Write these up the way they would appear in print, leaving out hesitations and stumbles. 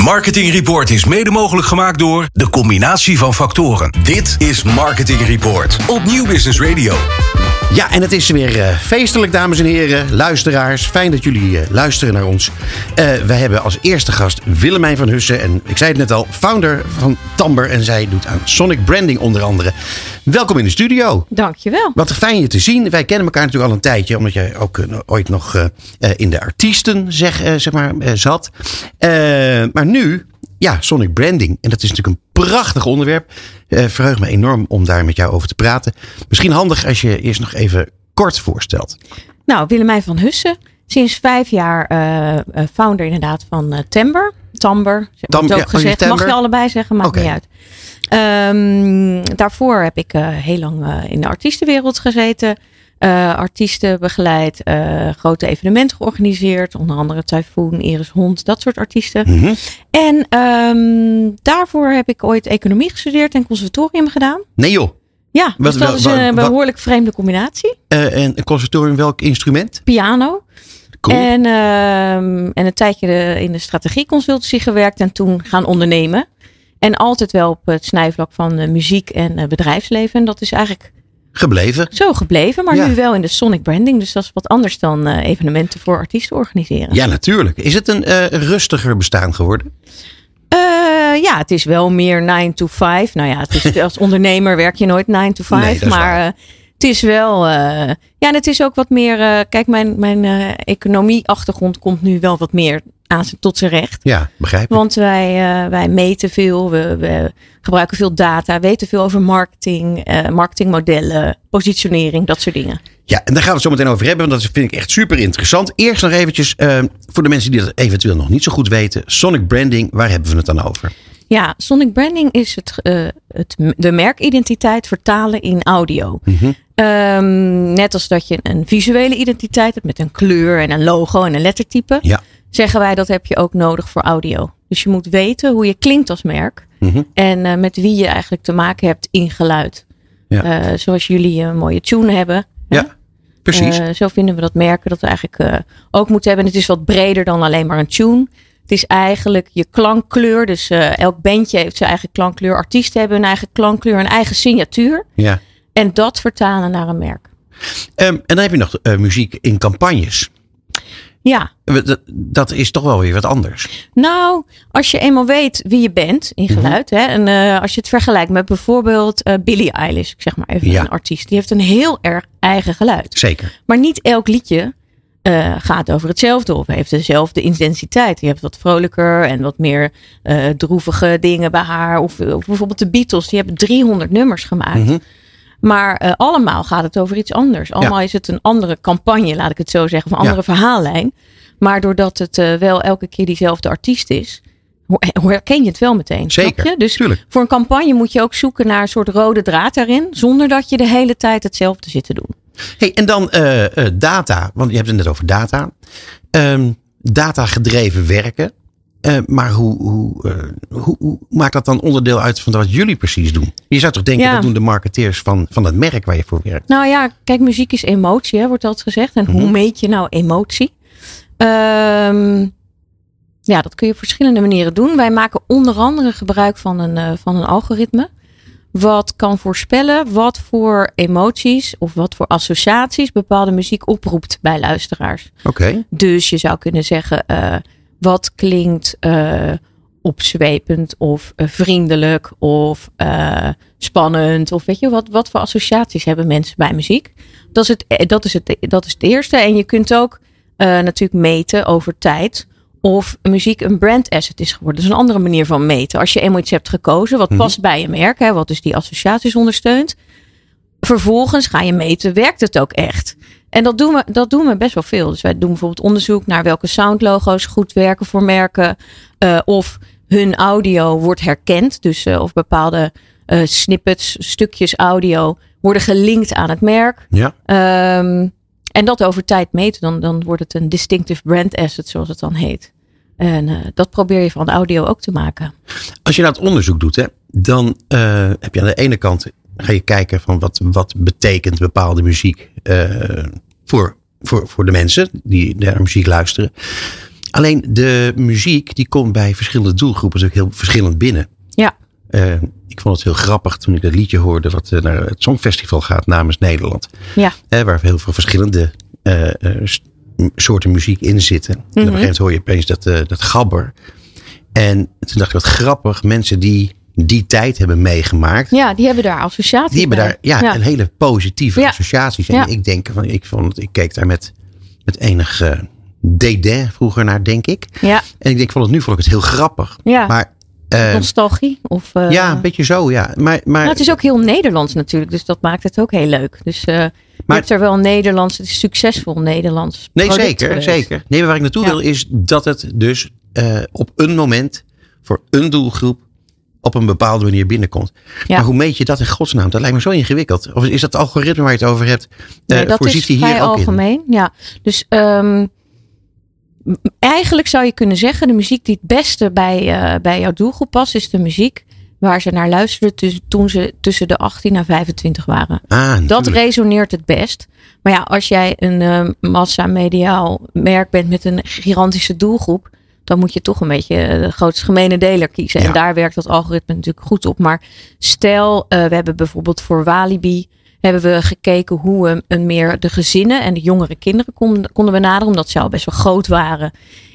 Marketing Report is mede mogelijk gemaakt door de combinatie van factoren. Dit is Marketing Report op Nieuw Business Radio. Ja, en het is weer feestelijk, dames en heren, luisteraars. Fijn dat jullie luisteren naar ons. Wij hebben als eerste gast Willemijn van Hussen. En ik zei het net al, founder van Tamber. En zij doet aan Sonic Branding onder andere. Welkom in de studio. Dankjewel. Wat fijn je te zien. Wij kennen elkaar natuurlijk al een tijdje. Omdat jij ook ooit nog in de artiesten zat. Maar nu, ja, Sonic Branding. En dat is natuurlijk een prachtig onderwerp. Verheug me enorm om daar met jou over te praten. Misschien handig als je eerst nog even kort voorstelt. Nou, Willemijn van Hussen. Sinds 5 jaar founder inderdaad van Tamber. Tamber, wordt ook gezegd. Mag je allebei zeggen, maakt niet uit. Daarvoor heb ik heel lang in de artiestenwereld gezeten. Artiesten begeleid, grote evenementen georganiseerd. Onder andere Typhoon, Iris Hond, dat soort artiesten. Mm-hmm. En daarvoor heb ik ooit economie gestudeerd en conservatorium gedaan. Nee joh. Ja, dus dat is een behoorlijk vreemde combinatie. En een conservatorium, welk instrument? Piano. Cool. En een tijdje in de strategieconsultancy gewerkt en toen gaan ondernemen. En altijd wel op het snijvlak van muziek en bedrijfsleven. En dat is eigenlijk gebleven, maar nu wel in de Sonic Branding. Dus dat is wat anders dan evenementen voor artiesten organiseren. Ja, natuurlijk. Is het een rustiger bestaan geworden? Ja, het is wel meer 9 to 5. Nou ja, het is, als ondernemer werk je nooit 9 to 5. Nee, maar het is wel... en het is ook wat meer... kijk, mijn economie-achtergrond komt nu wel wat meer tot zijn recht. Ja, begrijp ik. Want wij meten veel, we gebruiken veel data, weten veel over marketing, marketingmodellen, positionering, dat soort dingen. Ja, en daar gaan we het zo meteen over hebben, want dat vind ik echt super interessant. Eerst nog eventjes, voor de mensen die dat eventueel nog niet zo goed weten, Sonic Branding, waar hebben we het dan over? Ja, Sonic Branding is de merkidentiteit vertalen in audio. Mm-hmm. Net als dat je een visuele identiteit hebt met een kleur en een logo en een lettertype. Ja. Zeggen wij dat heb je ook nodig voor audio. Dus je moet weten hoe je klinkt als merk. Mm-hmm. En met wie je eigenlijk te maken hebt in geluid. Ja. Zoals jullie een mooie tune hebben. Ja, precies. Zo vinden we dat merken dat we eigenlijk ook moeten hebben. En het is wat breder dan alleen maar een tune. Het is eigenlijk je klankkleur. Dus elk bandje heeft zijn eigen klankkleur. Artiesten hebben hun eigen klankkleur, een eigen signatuur. Ja. En dat vertalen naar een merk. En dan heb je nog muziek in campagnes. Ja. Dat is toch wel weer wat anders. Nou, als je eenmaal weet wie je bent in geluid. Mm-hmm. Hè, en als je het vergelijkt met bijvoorbeeld Billie Eilish. Ik zeg maar even een artiest. Die heeft een heel erg eigen geluid. Zeker. Maar niet elk liedje gaat over hetzelfde of heeft dezelfde intensiteit. Je hebt wat vrolijker en wat meer droevige dingen bij haar. Of bijvoorbeeld de Beatles. Die hebben 300 nummers gemaakt. Mm-hmm. Maar allemaal gaat het over iets anders. Allemaal is het een andere campagne, laat ik het zo zeggen. Of een andere verhaallijn. Maar doordat het wel elke keer diezelfde artiest is, herken je het wel meteen. Zeker, je? Dus tuurlijk. Voor een campagne moet je ook zoeken naar een soort rode draad daarin. Zonder dat je de hele tijd hetzelfde zit te doen. Hey, en dan data. Want je hebt het net over data. Data gedreven werken. Maar hoe maakt dat dan onderdeel uit van wat jullie precies doen? Je zou toch denken, dat doen de marketeers van dat merk waar je voor werkt? Nou ja, kijk, muziek is emotie, wordt altijd gezegd. En hoe meet je nou emotie? Dat kun je op verschillende manieren doen. Wij maken onder andere gebruik van een algoritme. Wat kan voorspellen wat voor emoties of wat voor associaties bepaalde muziek oproept bij luisteraars. Okay. Dus je zou kunnen zeggen... wat klinkt opzwepend of vriendelijk of spannend? Of weet je, wat voor associaties hebben mensen bij muziek? Dat is het eerste. En je kunt ook natuurlijk meten over tijd of muziek een brand asset is geworden. Dat is een andere manier van meten. Als je eenmaal iets hebt gekozen, wat past bij je merk, wat dus die associaties ondersteunt. Vervolgens ga je meten, werkt het ook echt? En dat doen we best wel veel. Dus wij doen bijvoorbeeld onderzoek naar welke soundlogo's goed werken voor merken. Of hun audio wordt herkend. Dus of bepaalde snippets, stukjes audio worden gelinkt aan het merk. Ja. En dat over tijd meten. Dan wordt het een distinctive brand asset, zoals het dan heet. En dat probeer je van de audio ook te maken. Als je nou het onderzoek doet, dan heb je aan de ene kant... ga je kijken van wat betekent bepaalde muziek voor de mensen die naar muziek luisteren. Alleen de muziek die komt bij verschillende doelgroepen natuurlijk heel verschillend binnen. Ja. Ik vond het heel grappig toen ik dat liedje hoorde wat naar het Songfestival gaat namens Nederland. Ja. Waar heel veel verschillende soorten muziek in zitten. En op een gegeven moment hoor je opeens dat gabber. En toen dacht ik, wat grappig, mensen die tijd hebben meegemaakt. Ja, die hebben daar associaties. Die hebben daar een hele positieve associaties. En ik denk, ik keek daar met enig dédain vroeger naar, denk ik. Ja. En ik vond het heel grappig. Ja. Maar nostalgie? Of, ja, een beetje zo, ja. Maar het is ook heel Nederlands natuurlijk, dus dat maakt het ook heel leuk. Dus je hebt er wel Nederlands, het is succesvol Nederlands. Nee, zeker. Nee, maar waar ik naartoe wil is dat het dus op een moment voor een doelgroep op een bepaalde manier binnenkomt. Ja. Maar hoe meet je dat in godsnaam? Dat lijkt me zo ingewikkeld. Of is dat algoritme waar je het over hebt? Nee, dat is vrij algemeen. Ja. Dus eigenlijk zou je kunnen zeggen, de muziek die het beste bij jouw doelgroep past, is de muziek waar ze naar luisterden toen ze tussen de 18 en 25 waren. Dat resoneert het best. Maar ja, als jij een massamediaal merk bent met een gigantische doelgroep, dan moet je toch een beetje de grootste gemene deler kiezen. Ja. En daar werkt dat algoritme natuurlijk goed op. Maar stel, we hebben bijvoorbeeld voor Walibi hebben we gekeken hoe we meer de gezinnen en de jongere kinderen konden benaderen. Omdat ze al best wel groot waren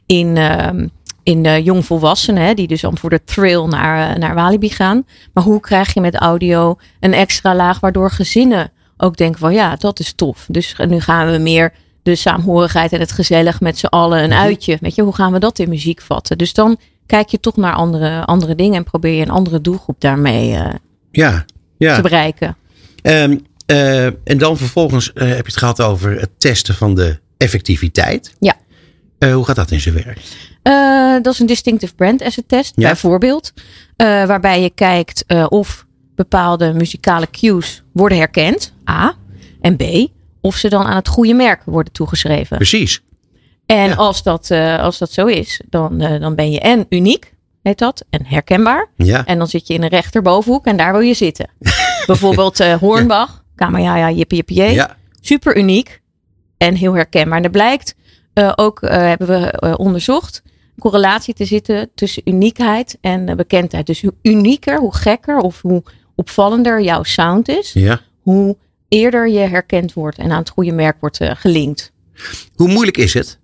in jongvolwassenen. Hè, die dus dan voor de thrill naar Walibi gaan. Maar hoe krijg je met audio een extra laag waardoor gezinnen ook denken van ja, dat is tof. Dus nu gaan we meer de saamhorigheid en het gezellig met z'n allen een uitje. Weet je, hoe gaan we dat in muziek vatten? Dus dan kijk je toch naar andere dingen en probeer je een andere doelgroep daarmee te bereiken. En dan vervolgens heb je het gehad over het testen van de effectiviteit. Ja. Hoe gaat dat in zijn werk? Dat is een distinctive brand asset test, bijvoorbeeld. Waarbij je kijkt of bepaalde muzikale cues worden herkend. A. En B. Of ze dan aan het goede merk worden toegeschreven. Precies. En als dat zo is, dan ben je en uniek, heet dat, en herkenbaar. Ja. En dan zit je in een rechterbovenhoek en daar wil je zitten. Bijvoorbeeld Hornbach, Kamajaja, jippie. Ja. Super uniek en heel herkenbaar. En er blijkt hebben we onderzocht correlatie te zitten tussen uniekheid en bekendheid. Dus hoe unieker, hoe gekker of hoe opvallender jouw sound is, hoe eerder je herkend wordt en aan het goede merk wordt gelinkt. Hoe moeilijk is het?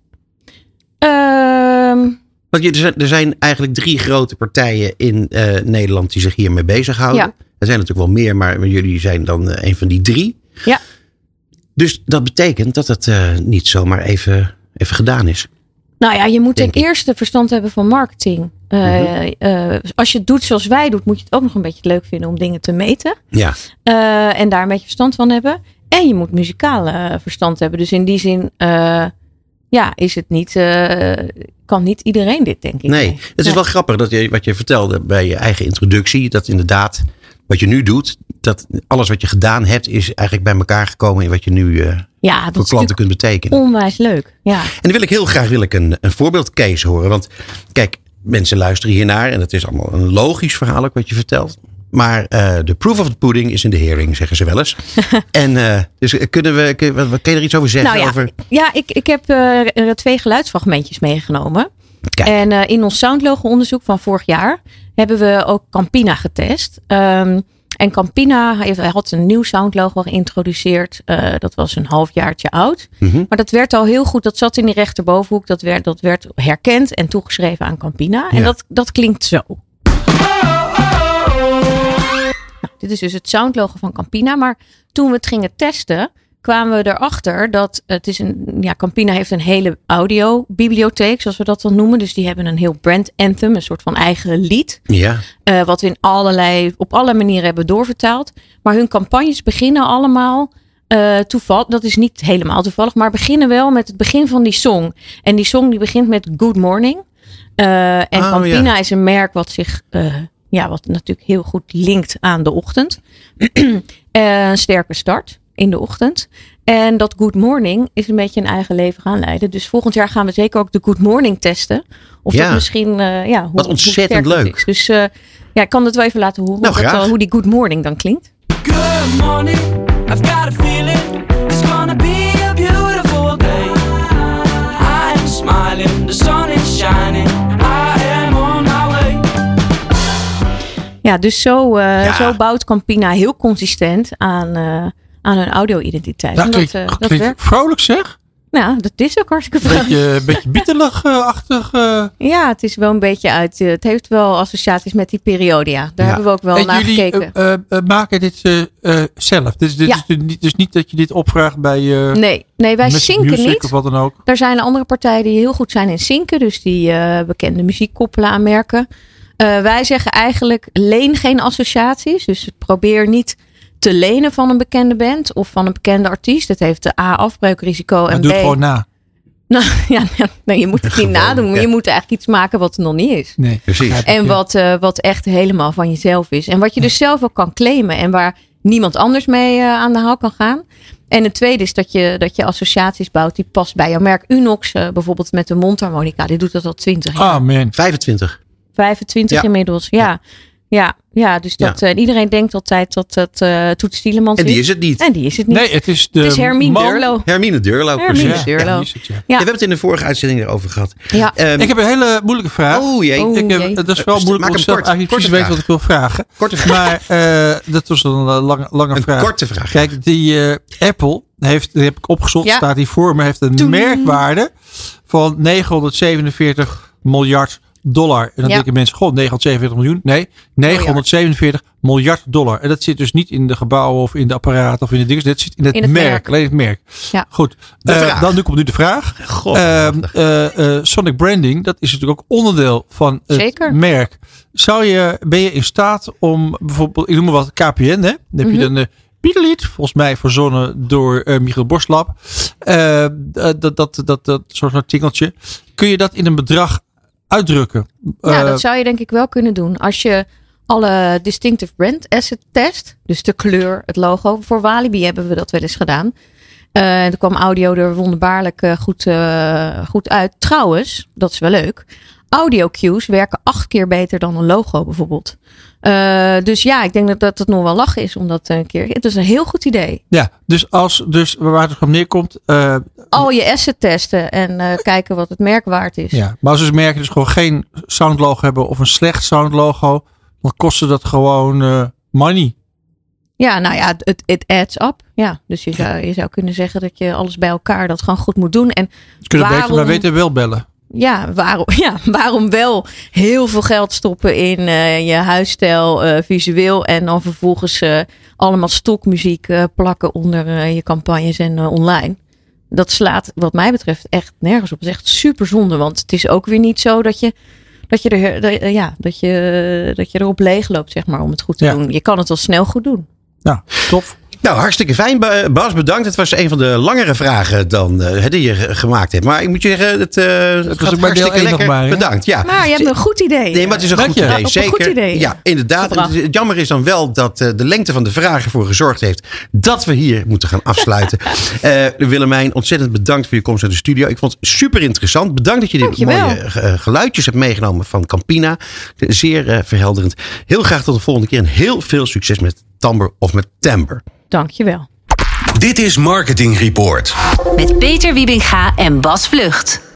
Want er zijn eigenlijk 3 grote partijen in Nederland die zich hiermee bezighouden. Ja. Er zijn natuurlijk wel meer, maar jullie zijn dan een van die 3. Ja. Dus dat betekent dat het niet zomaar even gedaan is. Nou ja, je moet ten eerste verstand hebben van marketing. Als je het doet zoals wij doen, moet je het ook nog een beetje leuk vinden om dingen te meten. Ja. En daar een beetje verstand van hebben. En je moet muzikaal verstand hebben. Dus in die zin is het niet, kan niet iedereen dit, denk ik. Nee, het is wel grappig wat je vertelde bij je eigen introductie. Dat inderdaad, wat je nu doet, dat alles wat je gedaan hebt, is eigenlijk bij elkaar gekomen in wat je nu voor klanten kunt betekenen. Onwijs leuk. Ja. En dan wil ik heel graag een voorbeeldcase horen. Want kijk, mensen luisteren hiernaar en het is allemaal een logisch verhaal ook wat je vertelt. Maar de proof of the pudding is in the hearing, zeggen ze wel eens. En dus kun je er iets over zeggen? Nou ja, ik heb 2 geluidsfragmentjes meegenomen. Kijk. En in ons soundlogo onderzoek van vorig jaar hebben we ook Campina getest. En Campina had een nieuw soundlogo geïntroduceerd. Dat was een halfjaartje oud. Mm-hmm. Maar dat werd al heel goed. Dat zat in die rechterbovenhoek. Dat werd herkend en toegeschreven aan Campina. En dat klinkt zo. Dit is dus het soundlogo van Campina. Maar toen we het gingen testen, kwamen we erachter dat het is Campina heeft een hele audiobibliotheek, zoals we dat dan noemen. Dus die hebben een heel brand anthem, een soort van eigen lied. Ja. Wat we op alle manieren hebben doorvertaald. Maar hun campagnes beginnen allemaal toevallig. Dat is niet helemaal toevallig, maar beginnen wel met het begin van die song. En die song die begint met Good Morning. En Campina is een merk wat zich wat natuurlijk heel goed linkt aan de ochtend. Een sterke start in de ochtend. En dat Good Morning is een beetje een eigen leven gaan leiden. Dus volgend jaar gaan we zeker ook de Good Morning testen. Of dat misschien, wat ontzettend leuk. Is. Dus ik kan het wel even laten horen. Hoe die Good Morning dan klinkt. Good morning, I've got a feeling it's gonna be a beautiful day. I am smiling, the sun is Ja, dus zo bouwt Campina heel consistent aan hun audio-identiteit. Dat klinkt vrolijk, zeg. Nou, dat is ook hartstikke vrolijk. Beetje bietelig-achtig. Ja, het is wel een beetje uit. Het heeft wel associaties met die periode, ja. Daar hebben we ook wel naar gekeken. Jullie maken dit zelf? Dus niet dat je dit opvraagt bij... Nee, wij zinken niet. Of wat dan ook. Er zijn andere partijen die heel goed zijn in zinken. Dus die bekende muziek koppelen aan merken. Wij zeggen eigenlijk, leen geen associaties. Dus probeer niet te lenen van een bekende band of van een bekende artiest. Dat heeft de A, afbreukrisico en B... Doe het gewoon na. Nou, je moet het niet nadoen. Maar je moet eigenlijk iets maken wat er nog niet is. Nee, precies. En wat echt helemaal van jezelf is. En wat je dus zelf ook kan claimen. En waar niemand anders mee aan de haal kan gaan. En het tweede is dat je associaties bouwt die past bij jouw merk. Unox bijvoorbeeld met de mondharmonica. Die doet dat al 20 jaar. Ah, man. 25 inmiddels, ja. Ja, dus iedereen denkt altijd dat Toets Tielemans is. En die is het niet. Nee, het is Hermine Deurlo. Hermine Deurlo. Hermine Deurlo. We hebben het in de vorige uitzending erover gehad. Ja. Ik heb een hele moeilijke vraag. Oh jee. Dat is wel moeilijk om zelf eigenlijk precies te weten wat ik wil vragen. Korte vraag. Maar dat was een lange vraag. Een korte vraag. Kijk, die Apple heeft, die heb ik opgezocht, staat hier voor me, heeft een merkwaarde van 947 miljard dollar. En dan denken mensen, 947 miljoen. Nee, 947 miljard dollar. En dat zit dus niet in de gebouwen of in de apparaten of in de dingen. Dat zit in het merk. Alleen het merk. Ja. Goed. Dan komt nu de vraag. Sonic branding, dat is natuurlijk ook onderdeel van het merk. Ben je in staat om bijvoorbeeld, ik noem maar wat, KPN, hè? Dan heb je dan Pieterlied, volgens mij verzonnen door Michiel Borstlap. Dat soort artikeltje. Kun je dat in een bedrag uitdrukken? Ja, dat zou je denk ik wel kunnen doen. Als je alle distinctive brand asset test. Dus de kleur, het logo. Voor Walibi hebben we dat wel eens gedaan. Er kwam audio er wonderbaarlijk goed uit. Trouwens, dat is wel leuk. Audio cues werken 8 keer beter dan een logo bijvoorbeeld. Dus ja, ik denk dat het nog wel lachen is om dat een keer. Het is een heel goed idee. Ja, dus waar het op neerkomt. Al je asset testen en kijken wat het merk waard is. Ja, maar als dus merken dus gewoon geen soundlogo hebben of een slecht soundlogo, dan kostte dat gewoon money. Ja, nou ja, het adds up. Ja, dus je zou kunnen zeggen dat je alles bij elkaar dat gewoon goed moet doen. En beter, maar weten wel bellen. Ja, waarom wel heel veel geld stoppen in je huisstijl visueel en dan vervolgens allemaal stokmuziek plakken onder je campagnes en online. Dat slaat wat mij betreft echt nergens op. Het is echt super zonde, want het is ook weer niet zo dat je erop leeg loopt, zeg maar, om het goed te doen. Je kan het al snel goed doen. Ja, tof. Nou, hartstikke fijn. Bas, bedankt. Het was een van de langere vragen dan die je gemaakt hebt. Maar ik moet je zeggen, het gaat hartstikke lekker. Maar, bedankt. Ja. Maar je hebt een goed idee. Nee, maar het is een goed idee. Zeker. Goed idee. Ja, inderdaad. Het jammer is dan wel dat de lengte van de vragen ervoor gezorgd heeft dat we hier moeten gaan afsluiten. Willemijn, ontzettend bedankt voor je komst naar de studio. Ik vond het super interessant. Bedankt dat je dit mooie geluidjes hebt meegenomen van Campina. Zeer verhelderend. Heel graag tot de volgende keer en heel veel succes met Tamber of met Timbre. Dankjewel. Dit is Marketing Report. Met Peter Wiebinga en Bas Vlucht.